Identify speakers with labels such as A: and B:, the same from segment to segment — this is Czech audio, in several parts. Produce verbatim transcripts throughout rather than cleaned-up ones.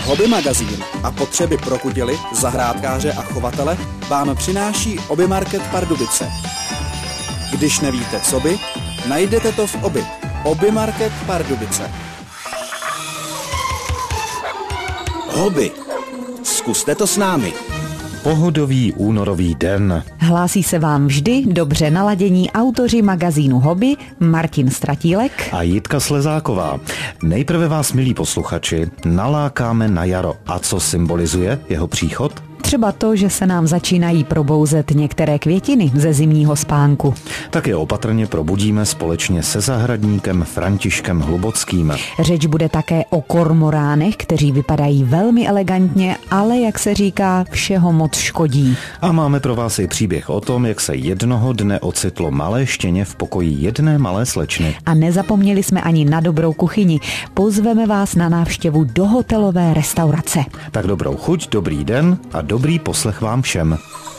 A: Hobby magazín a potřeby pro kudily, zahrádkáře a chovatele vám přináší Hobby Market Pardubice. Když nevíte, co by, najdete to v Hobby. Hobby Market Pardubice.
B: Hobby. Zkuste to s námi.
C: Pohodový únorový den.
D: Hlásí se vám vždy dobře naladění autoři magazínu Hobby Martin Stratílek
C: A Jitka Slezáková. Nejprve vás, milí posluchači, nalákáme na jaro. A co symbolizuje jeho příchod?
D: Třeba to, že se nám začínají probouzet některé květiny ze zimního spánku.
C: Tak je opatrně probudíme společně se zahradníkem Františkem Hlubockým.
D: Řeč bude také o kormoránech, kteří vypadají velmi elegantně, ale jak se říká, všeho moc škodí.
C: A máme pro vás i příběh o tom, jak se jednoho dne ocitlo malé štěně v pokoji jedné malé slečny.
D: A nezapomněli jsme ani na dobrou kuchyni. Pozveme vás na návštěvu do hotelové restaurace.
C: Tak dobrou chuť, dobrý den a dobrý poslech vám všem.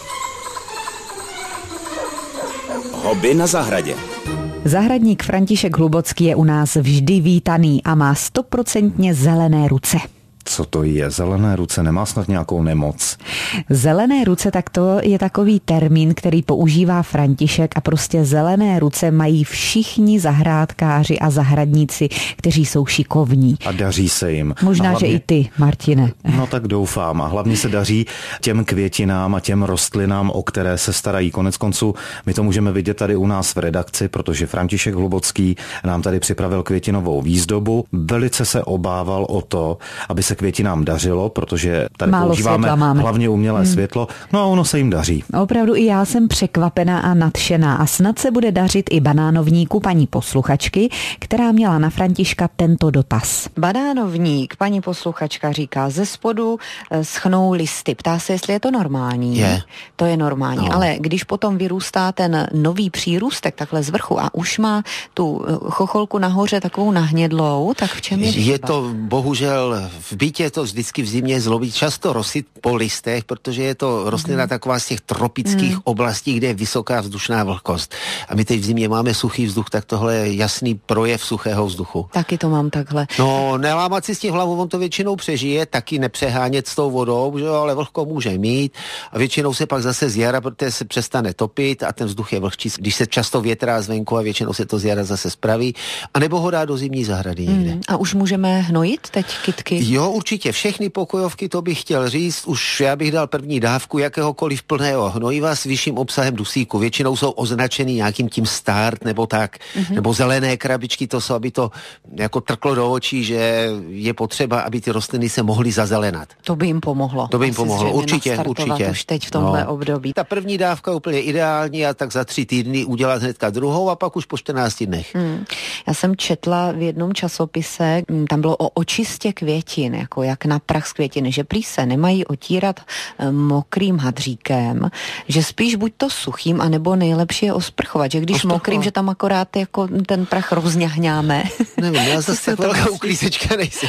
B: Hobby na zahradě.
D: Zahradník František Hlubocký je u nás vždy vítaný a má stoprocentně zelené ruce.
C: Co to je? Zelené ruce nemá snad nějakou nemoc?
D: Zelené ruce, tak to je takový termín, který používá František a prostě zelené ruce mají všichni zahrádkáři a zahradníci, kteří jsou šikovní.
C: A daří se jim.
D: Možná,
C: hlavně,
D: že i ty, Martine.
C: No tak doufám. A hlavně se daří těm květinám a těm rostlinám, o které se starají. Konec konců my to můžeme vidět tady u nás v redakci, protože František Hlubocký nám tady připravil květinovou výzdobu. Velice se obával o to, aby se květinám dařilo, protože tady
D: málo
C: používáme hlavně umělé hmm. světlo. No a ono se jim daří.
D: Opravdu i já jsem překvapená a nadšená a snad se bude dařit i banánovníku paní posluchačky, která měla na Františka tento dotaz. Banánovník, paní posluchačka říká, ze spodu schnou listy. Ptá se, jestli je to normální.
E: Je.
D: To je normální,
E: no.
D: Ale když potom vyrůstá ten nový přírůstek takhle z vrchu a už má tu chocholku nahoře takovou nahnědlou, tak v čem je chyba?
E: Je to bohužel v bytě to vždycky v zimě zlobí často rosit po listech, protože je to rostlina mm. taková z těch tropických mm. oblastí, kde je vysoká vzdušná vlhkost. A my teď v zimě máme suchý vzduch, tak tohle je jasný projev suchého vzduchu.
D: Taky to mám takhle.
E: No, nelámat si s tím hlavu, on to většinou přežije, taky nepřehánět s tou vodou, že jo, ale vlhko může mít a většinou se pak zase z jara, protože se přestane topit a ten vzduch je vlhčí, když se často větrá zvenku a většinou se to z jara zase spraví, a nebo ho dá do zimní zahrady někde.
D: Mm. A už můžeme hnojit teď kytky?
E: Jo, určitě, všechny pokojovky, to bych chtěl říct, už já bych dal první dávku jakéhokoliv plného hnojiva s vyšším obsahem dusíku. Většinou jsou označený nějakým tím start nebo tak, mm-hmm. nebo zelené krabičky, to jsou, aby to jako trklo do očí, že je potřeba, aby ty rostliny se mohly zazelenat.
D: To by jim pomohlo.
E: To by jim pomohlo, určitě, určitě.
D: Už teď v tomhle
E: no.
D: období.
E: Ta první dávka je úplně ideální a tak za tři týdny udělat hnedka druhou a pak už po čtrnácti dnech. Hmm.
D: Já jsem četla v jednom časopise, tam bylo o očistě květin, jako jak na prach z květiny, že prý se nemají otírat mokrým hadříkem, že spíš buď to suchým, anebo nejlepší je osprchovat, že když osprchovat. Mokrým, že tam akorát jako ten prach rozňahňáme.
E: Nevím, já zase tak velká uklízečka nejsem.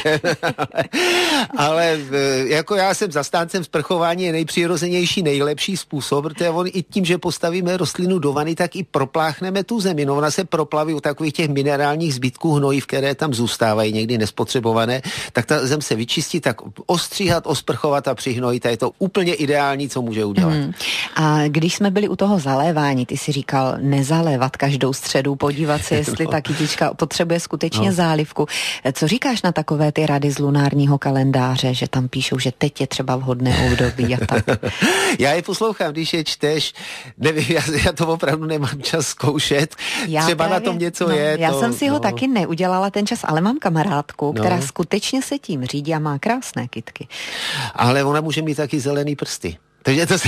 E: Ale jako já jsem zastáncem sprchování, je nejpřirozenější, nejlepší způsob, protože on i tím, že postavíme rostlinu do vany, tak i propláchneme tu zemi. No, ona se proplaví u takových těch minerálních zbytků hnojiv, které tam zůstávají někdy nespotřebované, tak ta zem se vyčistí, tak ostříhat, osprchovat a přihnojit, a je to úplně ideální, co může udělat. Mm.
D: A když jsme byli u toho zalévání, ty si říkal nezalévat každou středu, podívat se, jestli no. ta kytička potřebuje skutečně no. zálivku. Co říkáš na takové ty rady z lunárního kalendáře, že tam píšou, že teď je třeba vhodné období a tak?
E: Já je poslouchám, když je čteš, nevím, já, já to opravdu nemám čas zkoušet, já třeba právě, na tom něco
D: no,
E: je.
D: Já
E: to,
D: jsem si
E: no.
D: ho taky neudělala ten čas, ale mám kamarádku,
E: no.
D: která skutečně se tím řídí a má krásné kytky.
E: Ale ona může mít taky zelený prsty. Takže to se,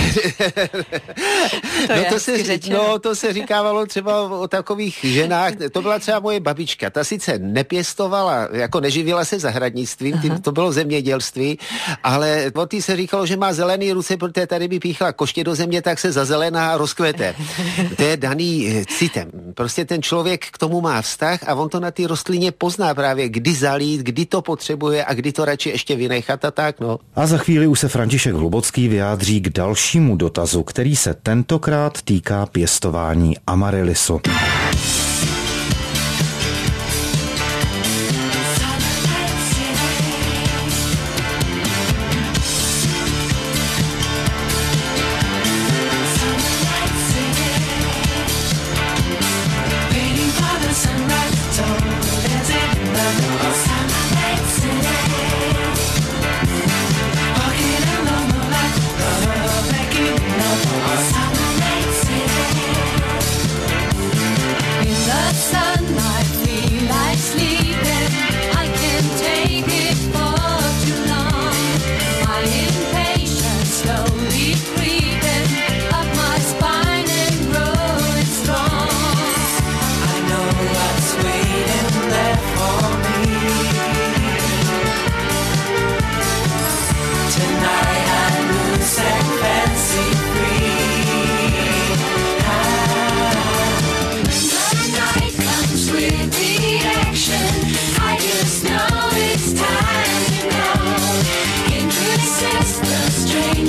D: to,
E: no to, se no to se říkávalo třeba o takových ženách, to byla třeba moje babička, ta sice nepěstovala, jako neživila se zahradnictvím, tím, to bylo zemědělství, ale o té se říkalo, že má zelený ruce, protože tady by píchla koště do země, tak se zazelená a rozkvete. To je daný citem. Prostě ten člověk k tomu má vztah a on to na té rostlině pozná právě, kdy zalít, kdy to potřebuje a kdy to radši ještě vynechat a tak, no.
C: A za chvíli už se František Hlubocký vyjádří k dalšímu dotazu, který se tentokrát týká pěstování amaryllisu.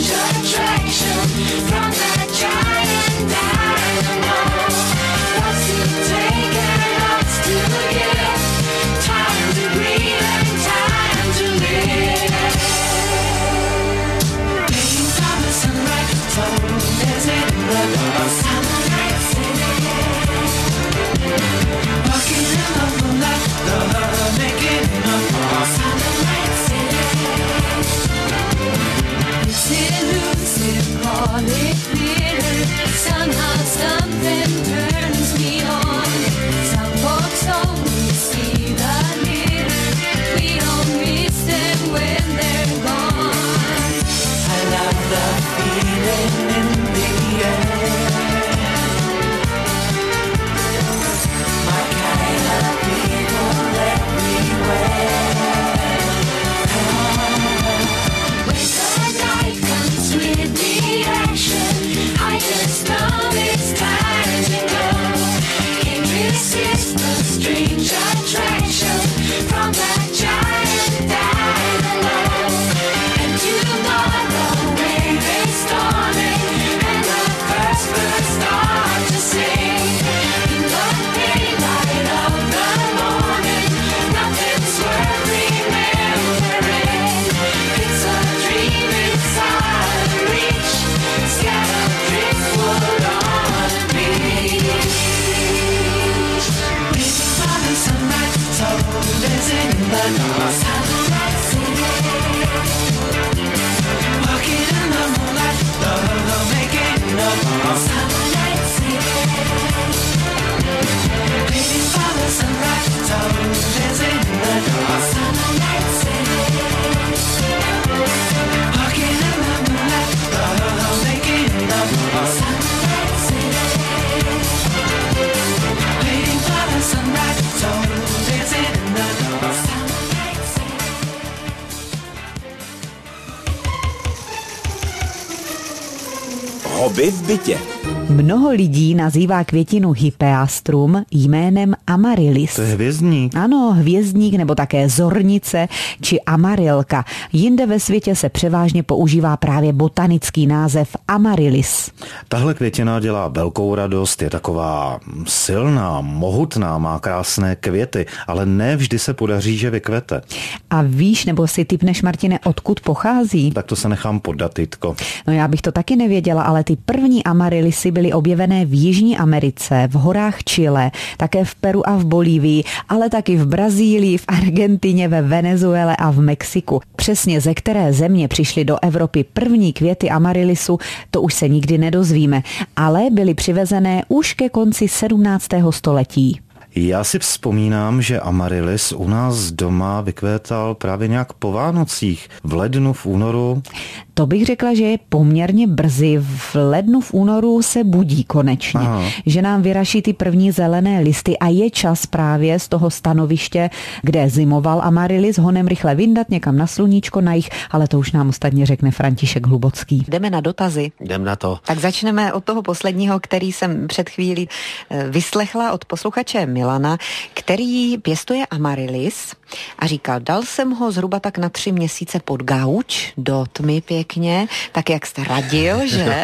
B: Hobby v bytě.
D: Mnoho lidí nazývá květinu Hippeastrum jménem Amaryllis.
C: To je hvězdník.
D: Ano, hvězdník nebo také zornice či amarilka. Jinde ve světě se převážně používá právě botanický název Amaryllis.
C: Tahle květina dělá velkou radost, je taková silná, mohutná, má krásné květy, ale ne vždy se podaří, že vykvete.
D: A víš, nebo si tipneš, Martine, odkud pochází?
C: Tak to se nechám poddat, Jitko.
D: No já bych to taky nevěděla, ale ty první amaryllisy byly objevené v Jižní Americe, v horách Chile, také v Peru a v Bolívii, ale taky v Brazílii, v Argentině, ve Venezuele a v Mexiku. Přesně ze které země přišly do Evropy první květy amaryllisu, to už se nikdy nedozvíme, ale byly přivezené už ke konci sedmnáctého století.
C: Já si vzpomínám, že amaryllis u nás doma vykvétal právě nějak po Vánocích, v lednu, v únoru.
D: To bych řekla, že je poměrně brzy. V lednu, v únoru se budí konečně. Aha. Že nám vyraší ty první zelené listy a je čas právě z toho stanoviště, kde zimoval amaryllis, honem rychle vyndat někam na sluníčko, na jih, ale to už nám ostatně řekne František Hlubocký. Jdeme na dotazy.
E: Jdem na to.
D: Tak začneme od toho posledního, který jsem před chvílí vyslechla od posluchače Milana, který pěstuje amaryllis a říkal, dal jsem ho zhruba tak na tři měsíce pod gauč, do tmy pěkně, tak jak jste radil, že?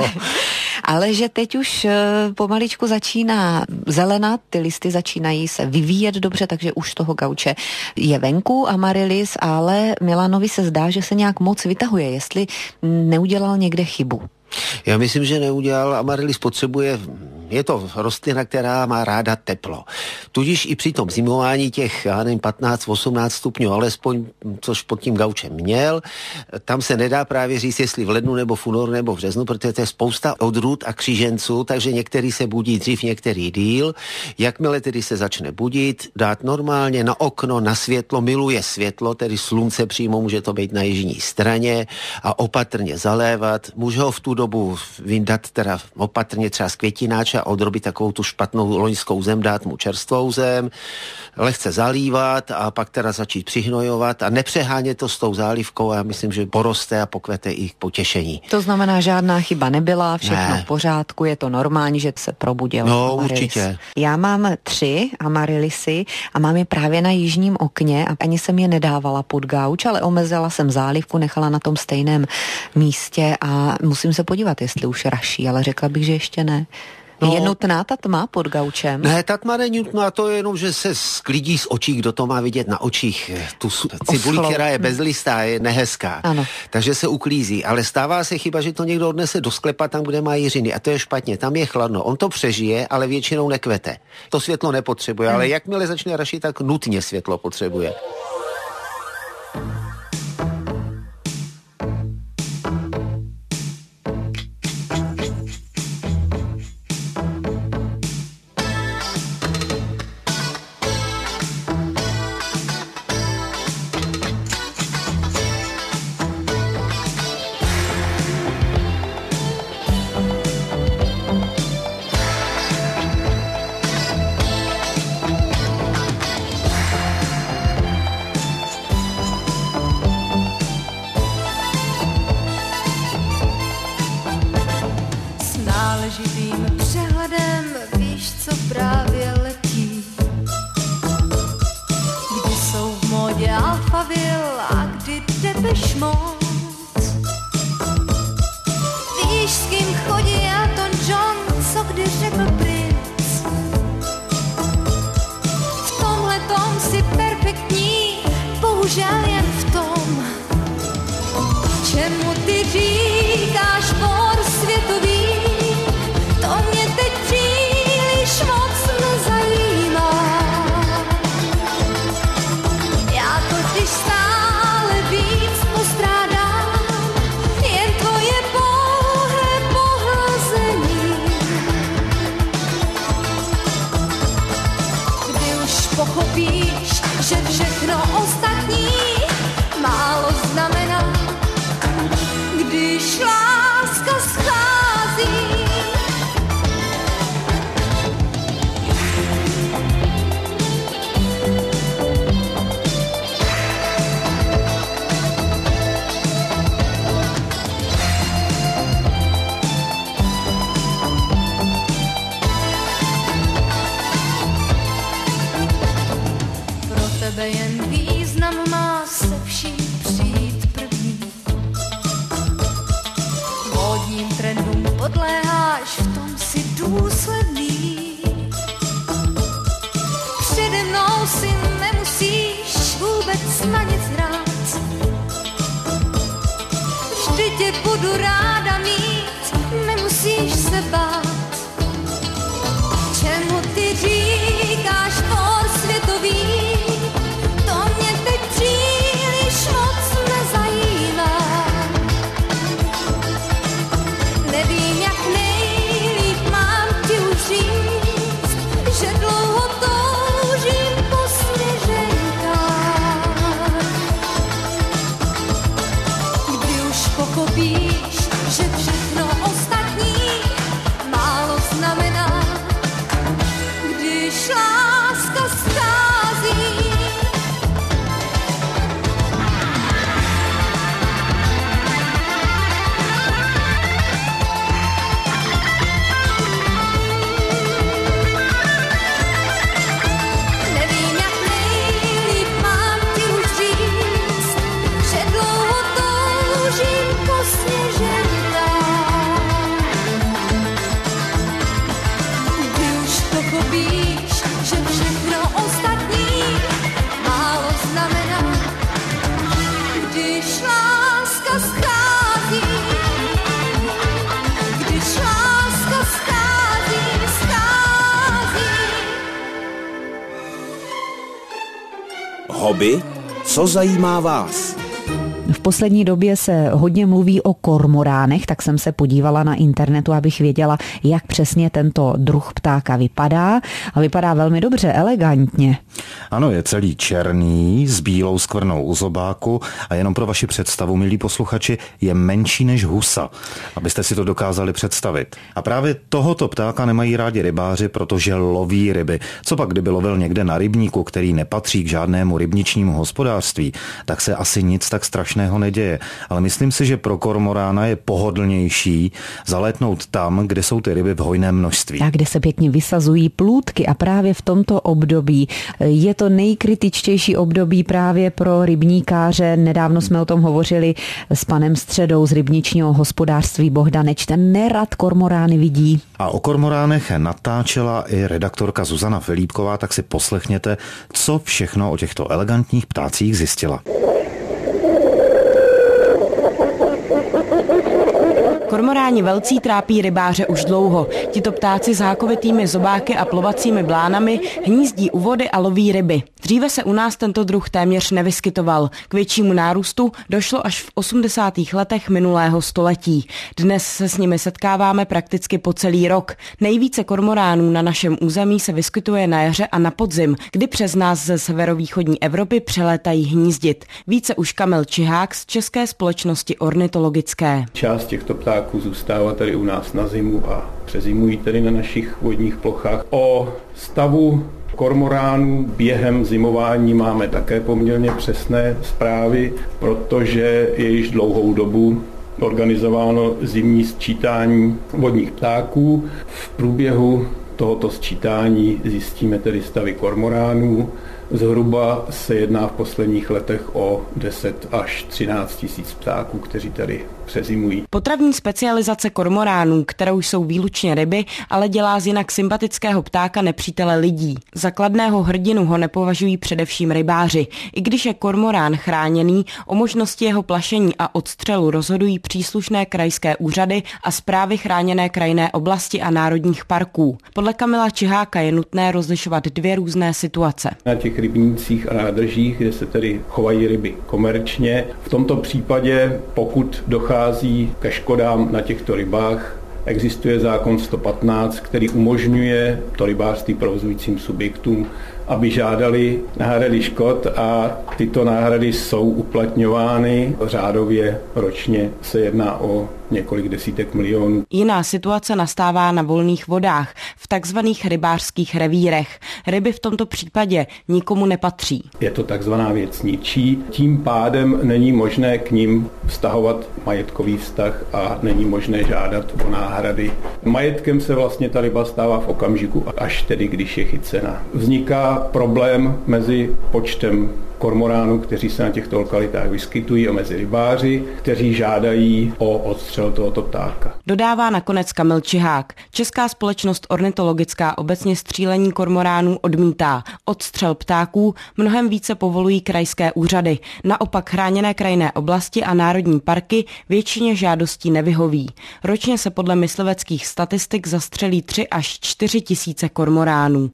D: Ale že teď už pomaličku začíná zelenat, ty listy začínají se vyvíjet dobře, takže už z toho gauče je venku amaryllis, ale Milanovi se zdá, že se nějak moc vytahuje, jestli neudělal někde chybu.
E: Já myslím, že neudělal. Amaryllis potřebuje, je to rostlina, která má ráda teplo. Tudíž i při tom zimování těch, já nevím, patnáct osmnáct stupňů, alespoň, což pod tím gaučem měl, tam se nedá právě říct, jestli v lednu nebo v únoru nebo v březnu, protože to je spousta odrůd a kříženců, takže některý se budí dřív, některý díl. Jakmile tedy se začne budit, dát normálně na okno, na světlo, miluje světlo, tedy slunce přímo, může to být na jižní straně, a opatrně zalévat. Může ho v tu dobu vyndat teda opatrně třeba z květináče a odrobit takovou tu špatnou loňskou zem, dát mu čerstvou zem, lehce zalívat a pak teda začít přihnojovat a nepřehánět to s tou zálivkou a já myslím, že poroste a pokvete i k potěšení.
D: To znamená, žádná chyba nebyla, všechno
E: ne.
D: v pořádku, je to normální, že se probudil
E: No,
D: Amaryllis.
E: určitě.
D: Já mám tři Amaryllisy a mám je právě na jižním okně a ani jsem je nedávala pod gauč, ale omezila jsem zálivku, nechala na tom stejném místě a musím se podívat, jestli už raší, ale řekla bych, že ještě ne. No. Je nutná ta tma pod gaučem?
E: Ne, ta tma není nutná, to je jenom, že se sklidí z očí, kdo to má vidět na očích. Tu cibuli, která je bezlistá, je nehezká.
D: Ano.
E: Takže se uklízí, ale stává se chyba, že to někdo odnese do sklepa tam, kde má jiřiny a to je špatně, tam je chladno. On to přežije, ale většinou nekvete. To světlo nepotřebuje, hmm. ale jakmile začne rašit, tak nutně světlo potřebuje.
B: Hobby, co zajímá vás?
F: V poslední době se hodně mluví o kormoránech, tak jsem se podívala na internetu, abych věděla, jak přesně tento druh ptáka vypadá. A vypadá velmi dobře, elegantně.
C: Ano, je celý černý, s bílou skvrnou u zobáku a jenom pro vaši představu, milí posluchači, je menší než husa, abyste si to dokázali představit. A právě tohoto ptáka nemají rádi rybáři, protože loví ryby. Co pak, kdyby lovil někde na rybníku, který nepatří k žádnému rybničnímu hospodářství, tak se asi nic tak strašného neděje. Ale myslím si, že pro kormorána je pohodlnější zalétnout tam, kde jsou ty ryby v hojném množství.
F: A kde se pěkně vysazují plůdky a právě v tomto období je to nejkritičtější období právě pro rybníkáře. Nedávno jsme o tom hovořili s panem Středou z rybničního hospodářství Bohdaneč. Ten nerad kormorány vidí.
C: A o kormoránech natáčela i redaktorka Zuzana Filipková, tak si poslechněte, co všechno o těchto elegantních ptácích zjistila.
G: Kormoráni velcí trápí rybáře už dlouho. Tito ptáci s hákovitými zobáky a plovacími blánami hnízdí u vody a loví ryby. Dříve se u nás tento druh téměř nevyskytoval. K většímu nárůstu došlo až v osmdesátých letech minulého století. Dnes se s nimi setkáváme prakticky po celý rok. Nejvíce kormoránů na našem území se vyskytuje na jaře a na podzim, kdy přes nás ze severovýchodní Evropy přelétají hnízdit. Více už Kamil Čihák z České společnosti ornitologické.
H: Část těchto ptáků zůstává tady u nás na zimu a přezimují tady na našich vodních plochách. O stavu kormoránů během zimování máme také poměrně přesné zprávy, protože je již dlouhou dobu organizováno zimní sčítání vodních ptáků. V průběhu tohoto sčítání zjistíme tedy stavy kormoránů. Zhruba se jedná v posledních letech o deset až třináct tisíc ptáků, kteří tady přezimují.
G: Potravní specializace kormoránů, kterou jsou výlučně ryby, ale dělá z jinak sympatického ptáka nepřítele lidí. Za kladného hrdinu ho nepovažují především rybáři. I když je kormorán chráněný, o možnosti jeho plašení a odstřelu rozhodují příslušné krajské úřady a správy chráněné krajinné oblasti a národních parků. Podle Kamila Čiháka je nutné rozlišovat dvě různé situace.
H: Na těch rybnících a nádržích, kde se tedy chovají ryby komerčně. V tomto případě, pokud dochází ke škodám na těchto rybách, existuje zákon sto patnáct, který umožňuje to rybářství provozujícím subjektům, aby žádali náhrady škod a tyto náhrady jsou uplatňovány řádově ročně. Se jedná o několik desítek milionů.
G: Jiná situace nastává na volných vodách, v takzvaných rybářských revírech. Ryby v tomto případě nikomu nepatří.
H: Je to takzvaná věc ničí, tím pádem není možné k nim vztahovat majetkový vztah a není možné žádat o náhrady. Majetkem se vlastně ta ryba stává v okamžiku, až tedy, když je chycena. Vzniká problém mezi počtem kormoránů, kteří se na těchto lokalitách vyskytují, a mezi rybáři, kteří žádají o odstřel tohoto ptáka.
G: Dodává nakonec Kamil Čihák. Česká společnost ornitologická obecně střílení kormoránů odmítá. Odstřel ptáků mnohem více povolují krajské úřady. Naopak chráněné krajinné oblasti a národní parky většině žádostí nevyhoví. Ročně se podle mysliveckých statistik zastřelí tři až čtyři tisíce kormoránů.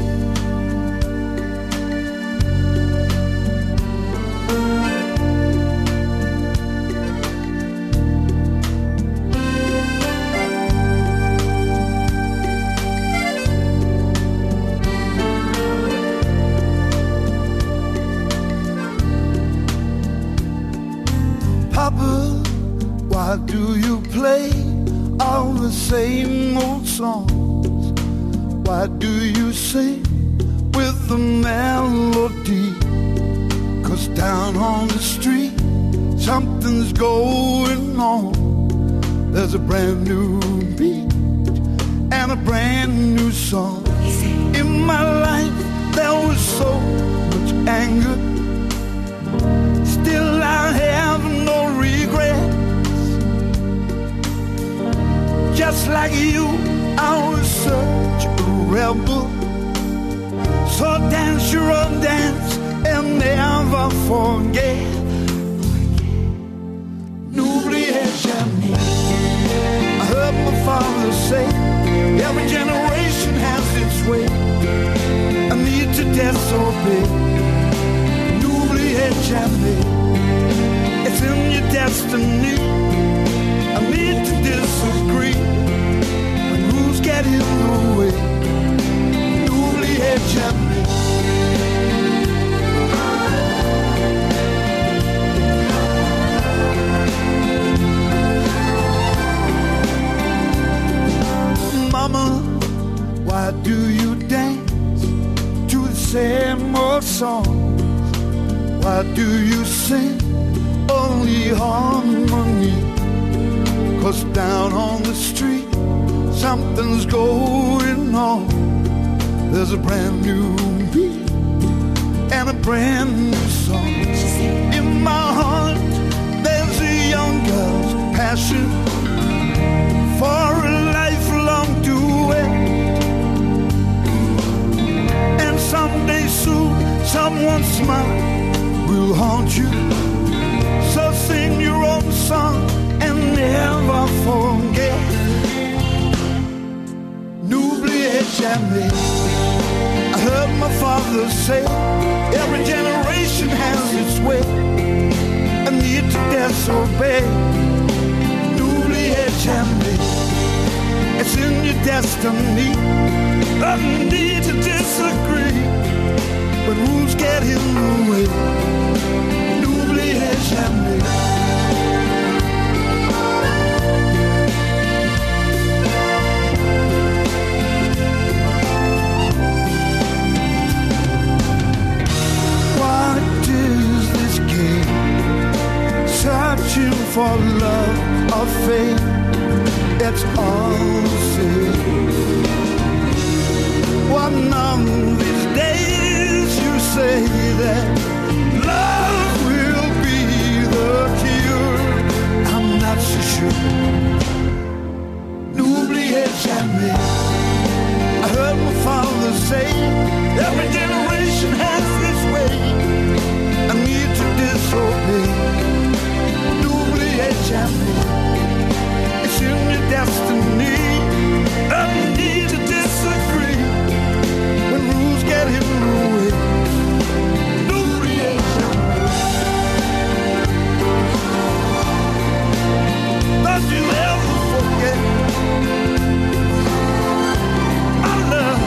I: Why do you play all the same old songs? Why do you sing with the melody? 'Cause down on the street something's going on. There's a brand new beat and a brand new song. In my life there was so much anger. Still I have no regrets. Just like you, I was such a rebel. So dance your own dance and never forget. N'oubliez jamais. I heard my father say, every generation has its way. I need to disobey. N'oubliez jamais. It's in songs? Why do you sing only harmony? 'Cause down on the street something's going on. There's a brand new beat and a brand new song. In my heart there's a young girl's passion for a lifelong duet. And someday soon someone's smile will haunt you. So sing your own song and never forget. N'oubliez jamais. I heard my father say, every generation has its way, a need to disobey. N'oubliez jamais. It's in your destiny, a need to disagree, but rules get in the way. N'oubliez jamais. Searching for love or fate, it's all the same. One of these days you say that love will be the cure. I'm not so sure. N'oubliez jamais. I heard my father say, every generation has its way, I need to disobey. It's in your destiny, a need to disagree, when rules get in the way. N'oubliez jamais. Don't you ever forget our love.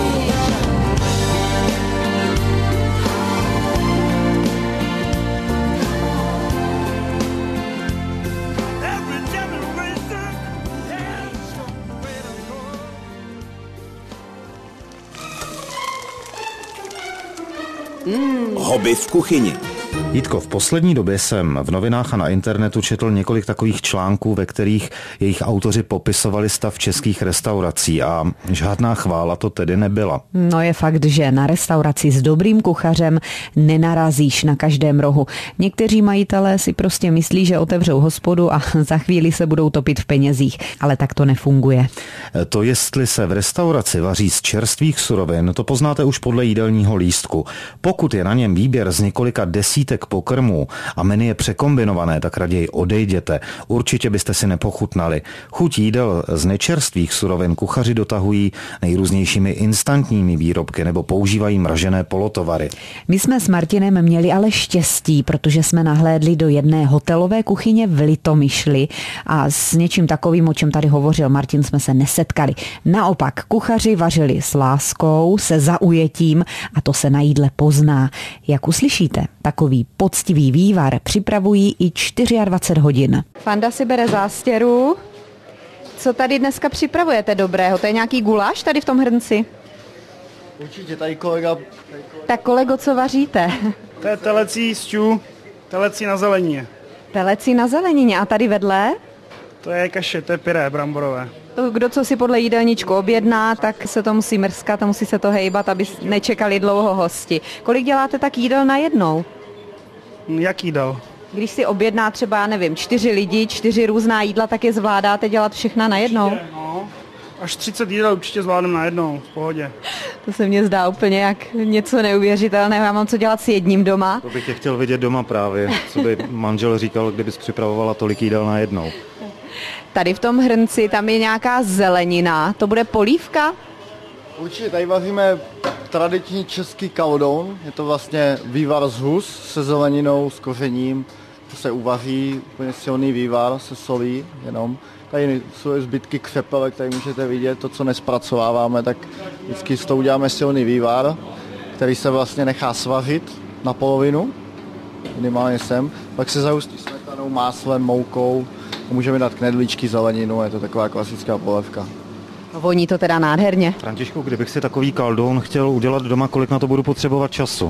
B: Hobby v kuchyni.
C: Jitko, v poslední době jsem v novinách a na internetu četl několik takových článků, ve kterých jejich autoři popisovali stav českých restaurací a žádná chvála to tedy nebyla.
F: No je fakt, že na restauraci s dobrým kuchařem nenarazíš na každém rohu. Někteří majitelé si prostě myslí, že otevřou hospodu a za chvíli se budou topit v penězích, ale tak to nefunguje.
C: To, jestli se v restauraci vaří z čerstvých surovin, to poznáte už podle jídelního lístku. Pokud je na něm výběr z několika desítek pokrmů a menu je překombinované, tak raději odejděte. Určitě byste si nepochutnali. Chuť jídel z nečerstvých surovin kuchaři dotahují nejrůznějšími instantními výrobky nebo používají mražené polotovary.
F: My jsme s Martinem měli ale štěstí, protože jsme nahlédli do jedné hotelové kuchyně v Litomyšli a s něčím takovým, o čem tady hovořil Martin, jsme se nesetkali. Naopak, kuchaři vařili s láskou, se zaujetím a to se na jídle pozná. Jak uslyšíte, takový poctivý vývar připravují i dvacet čtyři hodin.
D: Fanda si bere zástěru. Co tady dneska připravujete dobrého? To je nějaký guláš tady v tom hrnci?
J: Určitě, tady kolega... Tady kolega.
D: Tak kolego, co vaříte?
K: To je telecí stew, telecí na zelenině.
D: Telecí na zelenině a tady vedle?
K: To je kaše, to je pyré bramborové.
D: To, kdo co si podle jídelníčku objedná, tak se to musí mrskat a musí se to hejbat, aby nečekali dlouho hosti. Kolik děláte tak jídel najednou?
K: Jak jídel?
D: Když si objedná třeba, já nevím, čtyři lidi, čtyři různá jídla, tak je zvládáte dělat všechna najednou?
K: Určitě, no. Až třicet jídel určitě zvládnem najednou, v pohodě.
D: To se mně zdá úplně jak něco neuvěřitelného. Já mám co dělat s jedním doma.
C: To bych tě chtěl vidět doma právě, co by manžel říkal, kdybys připravovala tolik jídel najednou.
D: Tady v tom hrnci, tam je nějaká zelenina, to bude polívka?
J: Určitě, tady vaříme tradiční český kaldoun, je to vlastně vývar z hus se zeleninou, s kořením, to se uvaří, úplně silný vývar se solí jenom. Tady jsou zbytky křepelek, tady můžete vidět to, co nespracováváme, tak vždycky s toho uděláme silný vývar, který se vlastně nechá svařit na polovinu, minimálně sem, pak se zahustí smetanou, máslem, moukou, můžeme dát knedlíčky, zeleninu, je to taková klasická polévka.
D: Voní to teda nádherně.
C: Františku, kdybych si takový kaldoun chtěl udělat doma, kolik na to budu potřebovat času?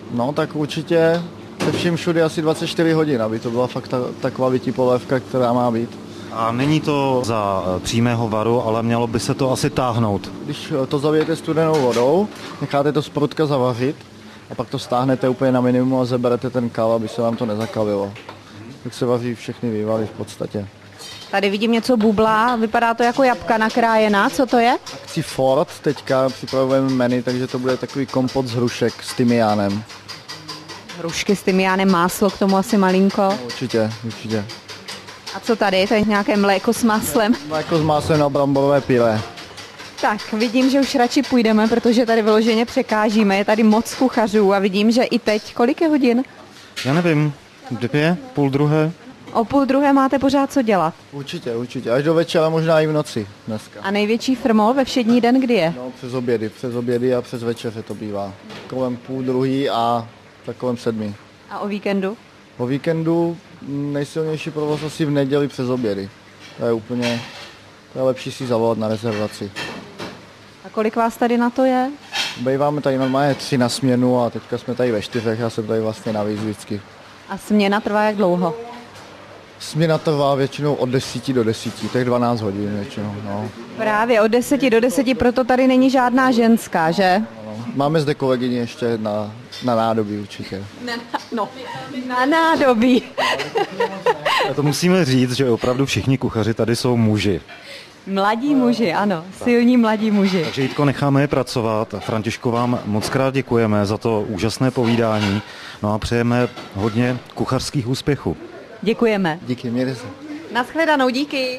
J: No tak určitě se vším všude asi dvacet čtyři hodin, aby to byla fakt ta, ta kvalitní polévka, která má být.
C: A není to za přímého varu, ale mělo by se to asi táhnout.
J: Když to zalijete studenou vodou, necháte to zprudka zavařit a pak to stáhnete úplně na minimum a zeberete ten kal, aby se vám to nezakavilo. Tak se vaří všechny vývaly v podstatě.
F: Tady vidím něco bubla, vypadá to jako jabka nakrájená, co to je?
J: Akci Ford, teďka připravujeme menu, takže to bude takový kompot z hrušek s tymiánem.
F: Hrušky s tymiánem, máslo k tomu asi malinko.
J: No, určitě, určitě.
F: A co tady? To je nějaké mléko s máslem?
J: Mléko s máslem na bramborové pyré.
F: Tak, vidím, že už radši půjdeme, protože tady vyloženě překážíme. Je tady moc kuchařů a vidím, že i teď. Kolik je hodin?
C: Já nevím, dvě, půl druhé.
F: O půl druhé máte pořád co dělat?
J: Určitě, určitě. Až do večera, možná i v noci dneska.
F: A největší frmol ve všední den kdy je?
J: No, přes obědy, přes obědy a přes večeře to bývá. Kolem půl druhý a tak kolem sedmi.
F: A o víkendu?
J: O víkendu nejsilnější provoz asi v neděli přes obědy. To je úplně, to je lepší si zavolat na rezervaci.
F: A kolik vás tady na to je?
J: Býváme tady normálně tři na směnu a teďka jsme tady ve čtyřech, já jsem tady vlastně navíc vždycky.
F: A směna trvá jak dlouho?
J: Směna trvá většinou od desíti do desíti, těch dvanáct hodin většinou, no.
F: Právě od deseti do deseti, proto tady není žádná ženská, že?
J: No, máme zde kolegyně ještě na, na nádobí určitě.
F: Na, no, na nádobí.
C: A to musíme říct, že opravdu všichni kuchaři tady jsou muži.
F: Mladí muži, ano, silní mladí muži.
C: Takže Jitko, necháme je pracovat. Františku, vám moc krát děkujeme za to úžasné povídání. No a přejeme hodně kuchařských úspěchů.
F: Děkujeme.
J: Díky, mějte se.
F: Naschledanou, díky.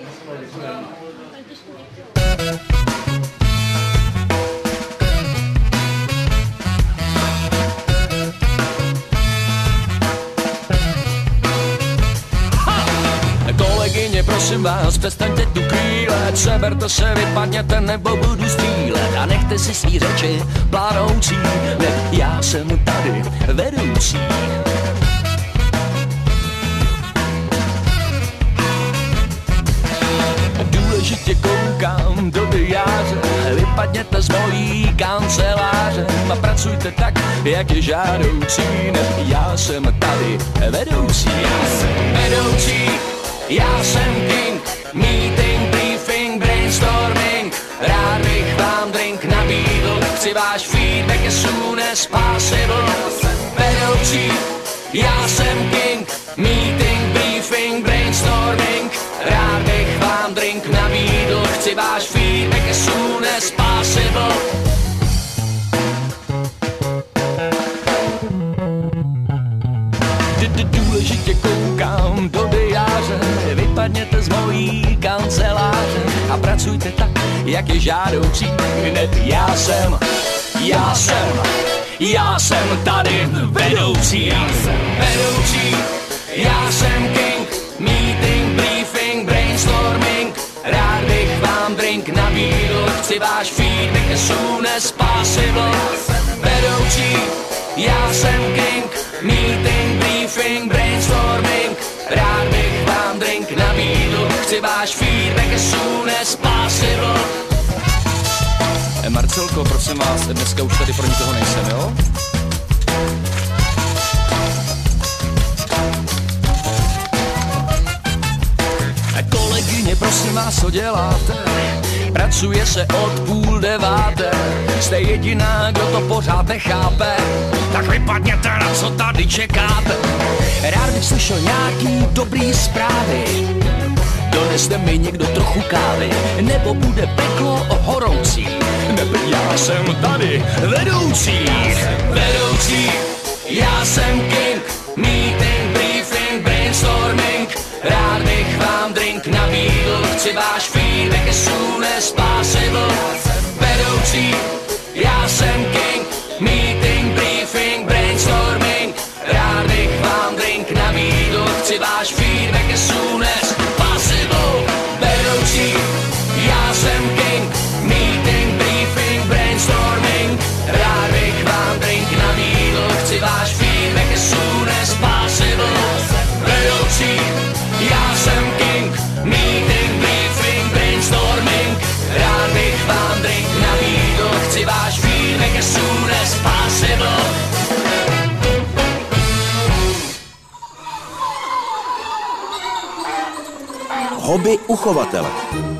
L: Kolegyně, prosím vás, přestaňte tu kýlet, seberte se, vypadněte, nebo budu střílet a nechte si svý řeči plánoucí, neb já jsem tady vedoucí. Důležitě koukám do diáře, vypadněte z mojí kanceláře a pracujte tak, jak je žádoucí, neb já jsem tady vedoucí. Já jsem vedoucí, já jsem king, meeting, briefing, brainstorming, rád bych vám drink nabídl, chci váš feedback as soon as possible. Já jsem vedoucí, já jsem king, meeting, briefing, brainstorming, rád bych vám drink nabídl, chci váš feedback as soon as possible. Důležitě koukám do diáře, vypadněte z mojí kanceláře a pracujte tak, jak je žádoucí, hned já jsem, já jsem, já jsem tady vedoucí, já jsem vedoucí, já jsem king, meeting, briefing, brainstorming, rád bych vám drink nabídl, chci váš feedback as soon as possible. Já jsem vedoucí, já jsem king, meeting, briefing, brainstorming, rád bych vám drink nabídl, chci váš feedback as soon as possible. Marcelko, prosím vás, dneska už tady pro nikoho nejsem, jo? Kolegyně, prosím vás, co děláte? Pracuje se od půl deváté, jste jediná, kdo to pořád nechápe, tak vypadněte, na co tady čekáte. Rád bych slyšel nějaký dobrý zprávy, doneste mi někdo trochu kávy, nebo bude peklo horoucí, nebo já jsem tady vedoucí. Vedoucí, já jsem king, meeting, briefing, brainstorming, rád bych vám drink nabídl, chci váš feedback as soon as possible. Vedoucí, já jsem king, meeting, briefing, brainstorming, rád bych vám drink nabídl, chci váš feedback as soon as possible. Vedoucí, já jsem king, meeting, briefing, brainstorming, rád bych vám drink nabídl, chci váš feedback as soon as possible. Vedoucí, já jsem king, meeting, briefing, brainstorming, rád bych vám drink nabídl, chci váš feedback as soon as possible.
B: Hobby uchovatele.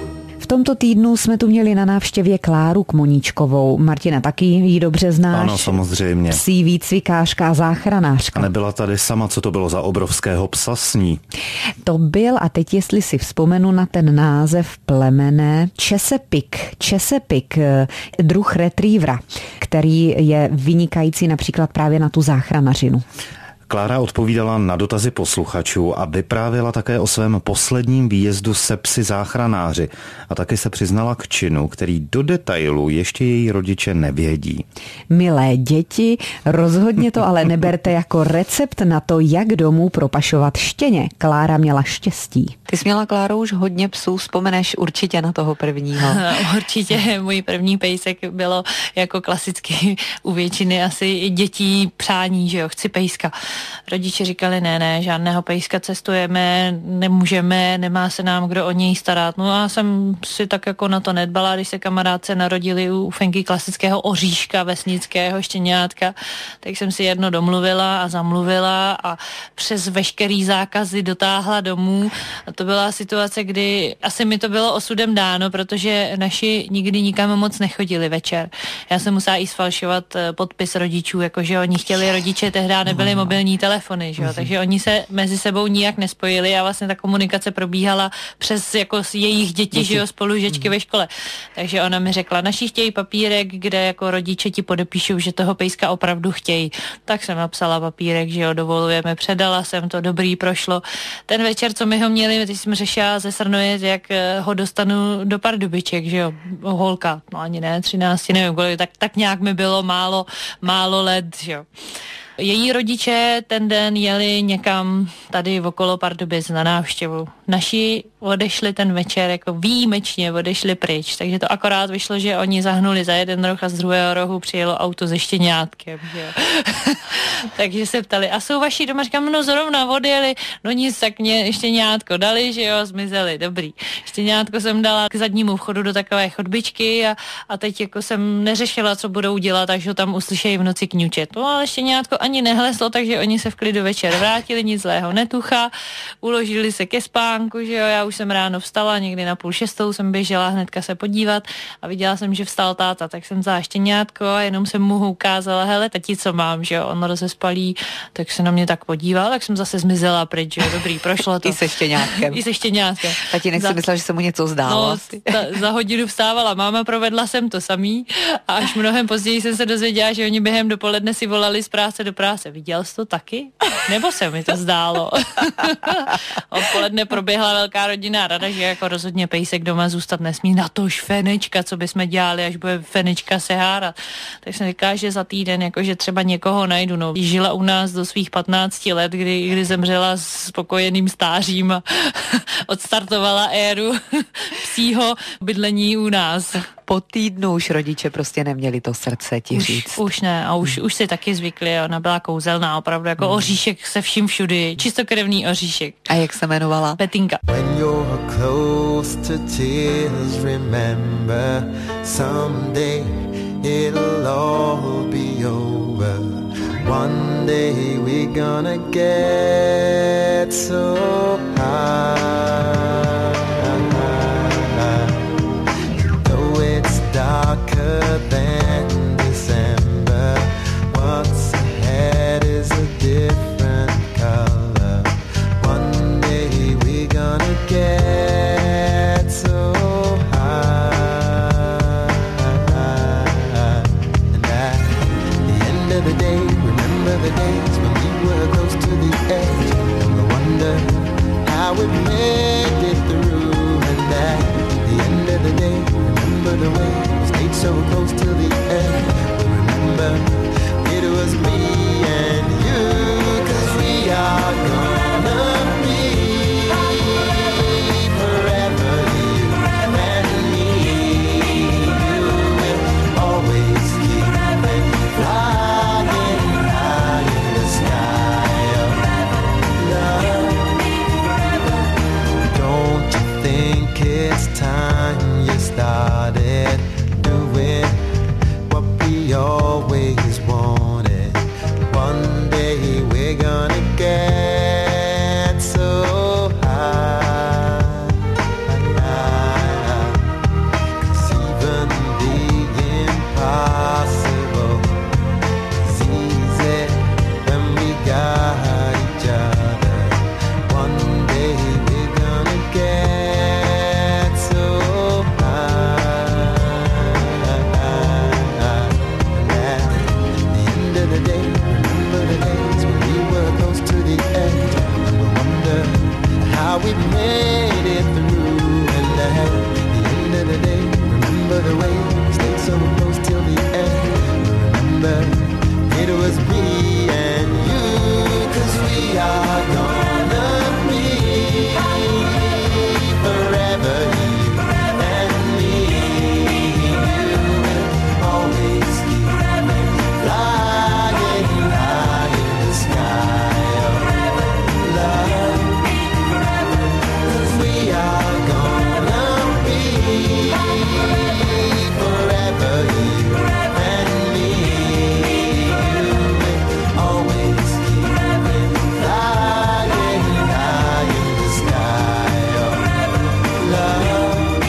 F: V tomto týdnu jsme tu měli na návštěvě Kláru Kmoníčkovou. Martina, taky ji dobře znáš.
C: Ano, samozřejmě.
F: Psí výcvikářka a záchranářka.
C: A nebyla tady sama, co to bylo za obrovského psa s ní?
F: To byl, a teď jestli si vzpomenu na ten název plemene, Chesapeake. Chesapeake, druh retrievera, který je vynikající například právě na tu záchranařinu.
C: Klára odpovídala na dotazy posluchačů a vyprávěla také o svém posledním výjezdu se psy záchranáři a taky se přiznala k činu, který do detailu ještě její rodiče nevědí.
F: Milé děti, rozhodně to ale neberte jako recept na to, jak domů propašovat štěně. Klára měla štěstí.
D: Ty jsi měla, Kláro, už hodně psů, vzpomeneš určitě na toho prvního.
M: Určitě, můj první pejsek bylo jako klasicky u většiny asi dětí přání, že jo, chci pejska. Rodiče říkali, ne, ne, žádného pejska, cestujeme, nemůžeme, nemá se nám kdo o něj starat. No a jsem si tak jako na to nedbala, když se kamarádce narodili u Fenky klasického oříška vesnického štěňátka, tak jsem si jedno domluvila a zamluvila a přes veškerý zákazy dotáhla domů. A to byla situace, kdy asi mi to bylo osudem dáno, protože naši nikdy nikam moc nechodili večer. Já jsem musela i sfalšovat podpis rodičů, jakože oni chtěli, rodiče tehdy nebyli mobilní telefony, že jo? Takže oni se mezi sebou nijak nespojili a vlastně ta komunikace probíhala přes jako jejich děti, že jo, spolužečky ve škole. Takže ona mi řekla, naši chtějí papírek, kde jako rodiče ti podepíšou, že toho pejska opravdu chtějí. Tak jsem napsala papírek, že jo, dovolujeme, předala jsem to, dobrý, prošlo. Ten večer, co my ho měli, teď jsem řešila ze Srnoje, jak ho dostanu do Pardubiček, že jo, holka, no ani ne, třináct, nevím kolik, tak, tak nějak mi bylo málo, málo let, že jo. Její rodiče ten den jeli někam tady okolo Pardubic na návštěvu. Naši odešli ten večer, jako výjimečně odešli pryč, takže to akorát vyšlo, že oni zahnuli za jeden roh a z druhého rohu přijelo auto se štěňátkem. Takže se ptali, a jsou vaši doma? Říkám, no zrovna odjeli, no nic, tak mě štěňátko dali, že jo, zmizeli, dobrý. Štěňátko jsem dala k zadnímu vchodu do takové chodbičky a, a teď jako jsem neřešila, co budou dělat, až ho tam uslyšejí v noci kňučet. No ale štěňátko ani nehleslo, takže oni se v klidu večer vrátili, nic zlého netucha, uložili se ke spánku, že jo, já už jsem ráno vstala, někdy na půl šestou jsem běžela hnedka se podívat a viděla jsem, že vstal táta, tak jsem vzala štěňátko a jenom jsem mu ukázala, hele, tati, co mám, že jo, on rozespalý, tak se na mě tak podíval, tak jsem zase zmizela pryč, že jo, dobrý, prošlo to.
D: I se štěňátkem.
M: I se štěňátkem.
D: Tatínek za... si myslel, že se mu něco zdálo.
M: No, ta, za hodinu vstávala máma, provedla jsem to samý a až mnohem později jsem se dozvěděla, že oni během dopoledne si volali z práce do práce. Viděl jsi to taky? Nebo se mi to zdálo? Odpoledne proběhla velká rodinná rada, že jako rozhodně pejsek doma zůstat nesmí, natož Fenečka, co bychom dělali, až bude Fenečka se hárat. Tak jsem říkala, že za týden, jakože třeba někoho najdu. No, žila u nás do svých patnácti let, kdy, kdy zemřela s spokojeným stářím a odstartovala éru psího bydlení u nás.
D: Po týdnu už rodiče prostě neměli to srdce ti
M: už,
D: říct.
M: Už ne a už, už si taky zvykli, ona byla kouzelná, opravdu jako hmm. oříšek se vším všudy, čistokrevný oříšek.
D: A jak se jmenovala?
M: Petinka.
N: When you're close to tears, remember someday it'll all be over. One day we're gonna get so high. Darker than December. What's ahead is a different color. One day we're gonna get so high. And at the end of the day, remember the days when we were close to the edge, and the wonder how we made it through. And at the end of the day, remember the way so close to the end. But remember, it was me and you, 'cause we are gonna be forever, you and me. You will always keep flying high in the sky of love. Don't you think it's time you started what we always wanted? One day we we made it through. And at the end of the day, remember the way we stayed so close till the end. Remember, it was me and you, 'cause we are gonna be forever you and me. You will always keep flying high in the sky of love. 'Cause we are gonna be forever you and me. You will always keep flying high in the sky of love.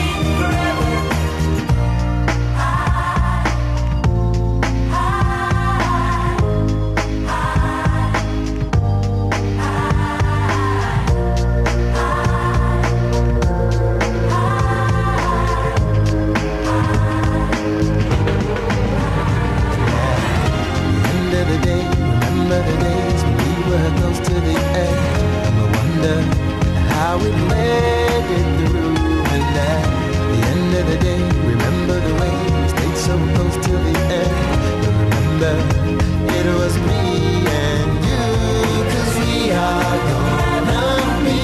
N: End of the day, remember the days when we were close to the edge, and we wonder how we made it through. And at the end of the day, remember the way we stayed so close to the edge. But remember, it was me and you, 'cause we are gonna be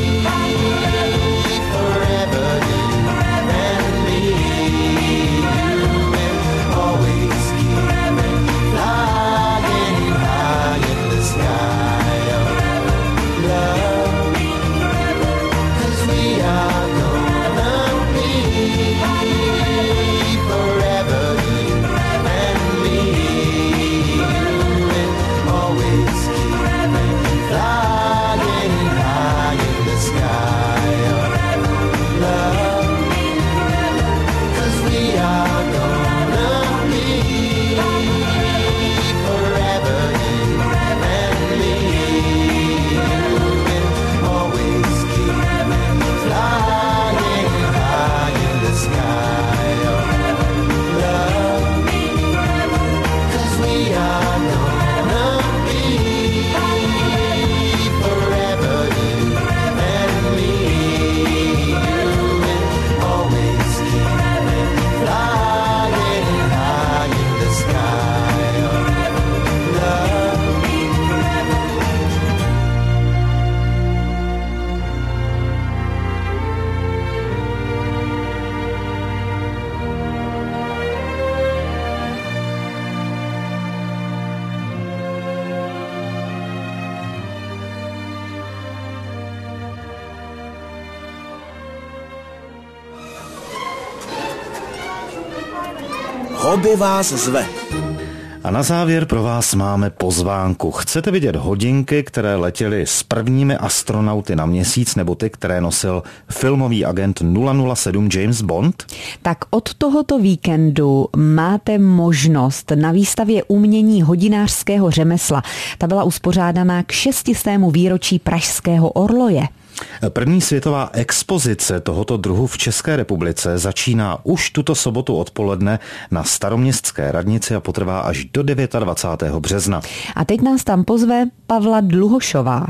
N: forever you and me. You will always keep flying high in the sky of love. 'Cause we are gonna be forever you and me. You will always keep flying high in the sky of love. 'Cause we are gonna be forever you and me. You will always keep flying high in the sky of love. 'Cause we are gonna be forever you and me. You will always keep flying high in the sky of love.
B: Hobby vás zve.
C: A na závěr pro vás máme pozvánku. Chcete vidět hodinky, které letěly s prvními astronauty na měsíc, nebo ty, které nosil filmový agent nula nula sedm James Bond?
F: Tak od tohoto víkendu máte možnost na výstavě umění hodinářského řemesla. Ta byla uspořádaná k šestistému výročí pražského orloje.
C: První světová expozice tohoto druhu v České republice začíná už tuto sobotu odpoledne na Staroměstské radnici a potrvá až do dvacátého devátého března.
F: A teď nás tam pozve Pavla Dluhošová.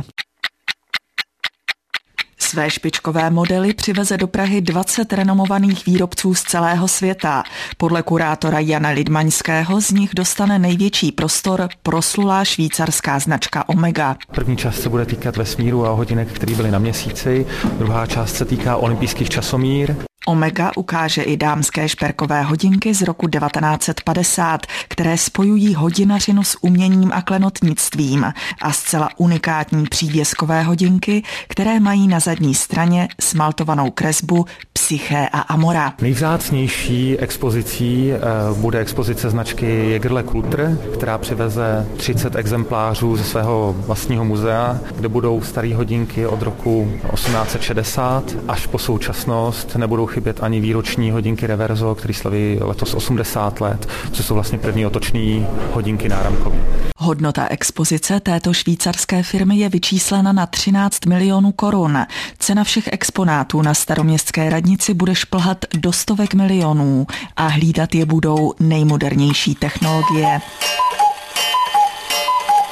O: Své špičkové modely přiveze do Prahy dvacet renomovaných výrobců z celého světa. Podle kurátora Jana Lidmaňského z nich dostane největší prostor proslulá švýcarská značka Omega.
P: První část se bude týkat vesmíru a hodinek, které byly na měsíci. Druhá část se týká olympijských časomír.
O: Omega ukáže i dámské šperkové hodinky z roku devatenáct set padesát, které spojují hodinařinu s uměním a klenotnictvím, a zcela unikátní přívěskové hodinky, které mají na zadní straně smaltovanou kresbu Psyché a Amora.
P: Nejvzácnější expozicí bude expozice značky Jägerle Kultur, která přiveze třicet exemplářů ze svého vlastního muzea, kde budou staré hodinky od roku osmnáct set šedesát až po současnost. Nebudou chybět ani výroční hodinky Reverso, který slaví letos osmdesát let, což jsou vlastně první otoční hodinky náramkové.
O: Hodnota expozice této švýcarské firmy je vyčíslena na třináct milionů korun. Cena všech exponátů na Staroměstské radnici bude šplhat do stovek milionů a hlídat je budou nejmodernější technologie.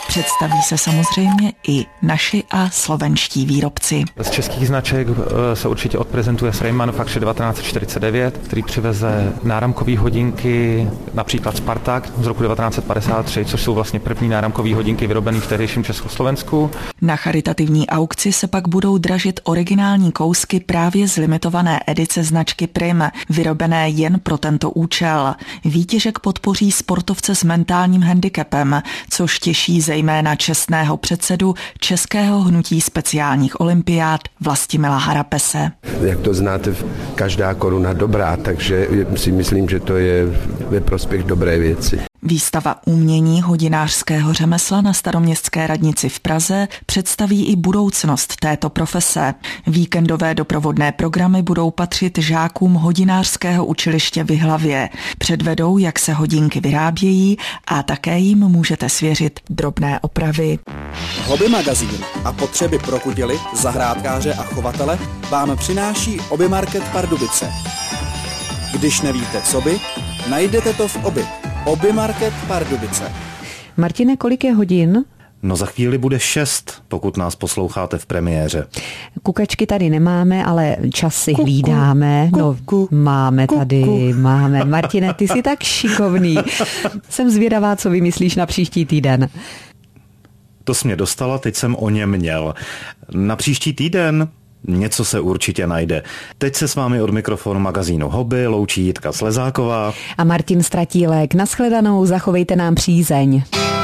O: Představí se samozřejmě i naši a slovenští výrobci.
P: Z českých značek se určitě odprezentuje Frame Manufacture devatenáct čtyřicet devět, který přiveze náramkové hodinky, například Spartak z roku devatenáct padesát tři, což jsou vlastně první náramkové hodinky vyrobené v tehdejším Československu.
O: Na charitativní aukci se pak budou dražit originální kousky právě z limitované edice značky Prima, vyrobené jen pro tento účel. Výtěžek podpoří sportovce s mentálním handicapem, což těší zejména čestného předsedu Českého hnutí speciálních olympiád Vlastimila Harapese.
Q: Jak to znáte, každá koruna dobrá, takže si myslím, že to je ve prospěch dobré věci.
O: Výstava umění hodinářského řemesla na Staroměstské radnici v Praze představí i budoucnost této profese. Víkendové doprovodné programy budou patřit žákům hodinářského učiliště v Jihlavě. Předvedou, jak se hodinky vyrábějí a také jim můžete svěřit drobné opravy.
A: Hobby magazín a potřeby pro kudily, zahrádkáře a chovatele vám přináší Obymarket Pardubice. Když nevíte, co by, najdete to v Oby. Obymarket Pardubice.
F: Martine, kolik je hodin?
C: No za chvíli bude šest, pokud nás posloucháte v premiéře.
F: Kukačky tady nemáme, ale čas si hlídáme. No, máme tady, máme. Martine, ty jsi tak šikovný. Jsem zvědavá, co vymyslíš na příští týden.
C: To jsi mě dostala, teď jsem o něm měl. Na příští týden něco se určitě najde. Teď se s vámi od mikrofonu magazínu Hobby loučí Jitka Slezáková
F: a Martin Stratílek. Nashledanou, zachovejte nám přízeň.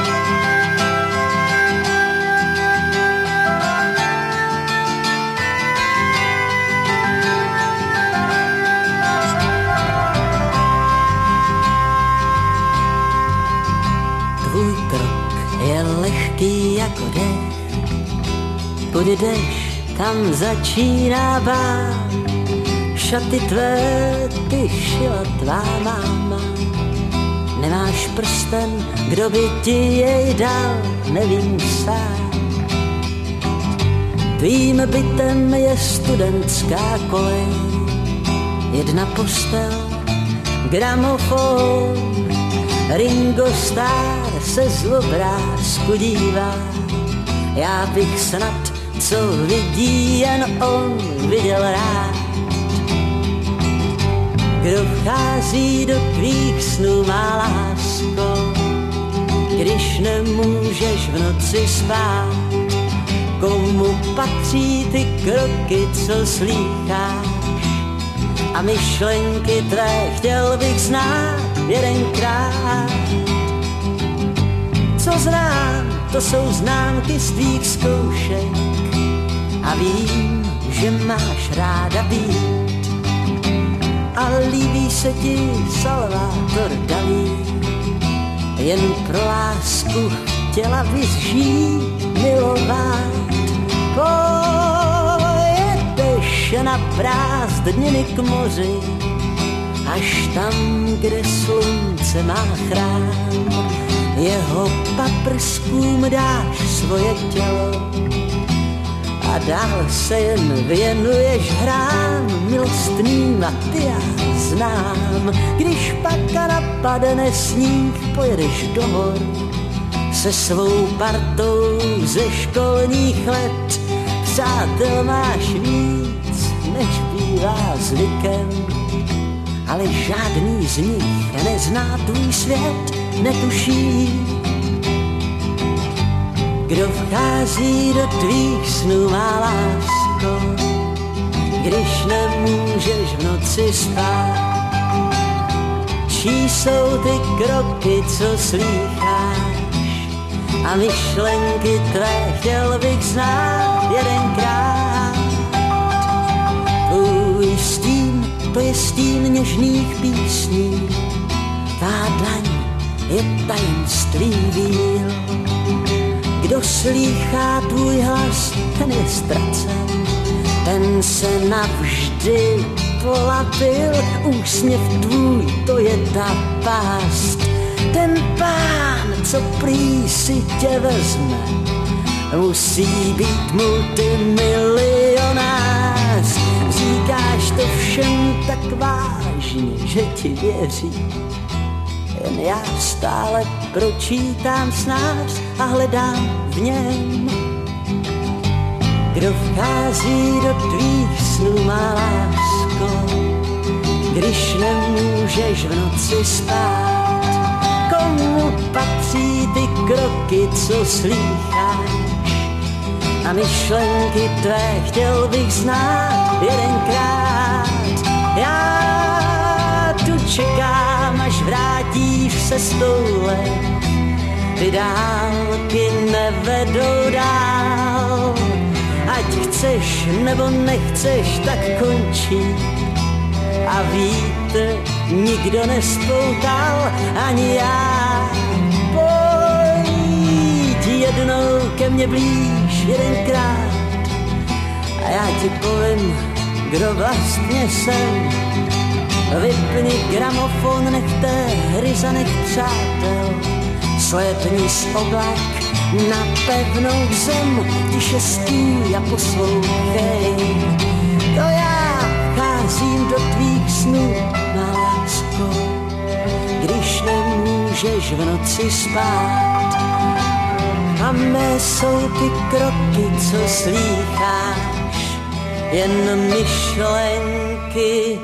R: Tvůj krok je lehký jako dech, kudy jdeš, tam začíná bát. Šaty tvé ty šila tvá máma. Nemáš prsten, kdo by ti jej dal, nevím sám. Tvým bytem je studentská kolej, jedna postel, gramofon. Ringo Starr se z obrázku dívá, já bych snad, co vidí jen on, viděl rád. Kdo vchází do tvých snů, má lásko, když nemůžeš v noci spát. Komu patří ty kroky, co slýcháš, a myšlenky tvé chtěl bych znát jedenkrát. Co znám, to jsou známky z tvých zkoušek, a vím, že máš ráda být. A líbí se ti Salvador Dalí, jen pro lásku chtěla vyžít, milovat. Pojedeš na prázdniny k moři, až tam, kde slunce má chrám. Jeho paprskům dáš svoje tělo a dál se jen věnuješ hrám milostným, a ty já znám. Když pak napadne sníh, pojedeš do hor se svou partou ze školních let. Přátel máš víc, než bývá zvykem, ale žádný z nich nezná tvůj svět, netuší. Kdo vchází do tvých snů, má lásko, když nemůžeš v noci spát. Čí jsou ty kroky, co slýcháš, a myšlenky tvé chtěl bych znát jedenkrát. Tvůj stín, to je stín něžných písní, tvá dlaň je tajemství víl. Kdo slýchá tvůj hlas, ten je ztracen, ten se navždy polapil. Úsměv tvůj, to je ta pást, ten pán, co prý si tě vezme, musí být multimilionář. Říkáš to všem tak vážně, že ti věří, jen já stále pročítám snář a hledám v něm. Kdo vchází do tvých snů, má lásko, když nemůžeš v noci spát? Komu patří ty kroky, co slýcháš? A myšlenky tvé chtěl bych znát jedenkrát. Já tu čekám, až vrátíš se stoule. Ty dálky nevedou dál. Ať chceš nebo nechceš, tak končí. A vítr nikdo nespoutal, ani já. Pojď jednou ke mně blíž, jedenkrát. A já ti povím, kdo vlastně jsem. Vypni gramofon, nech té hry zanech přátel. Slepni z oblak na pevnou zem, tiše stůj a poslouchej. To já vcházím do tvých snů, má lásko, když nemůžeš v noci spát. A mé jsou ty kroky, co slýcháš, jen myšlenky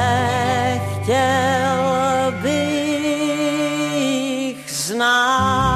R: tvé chtěl bych znát.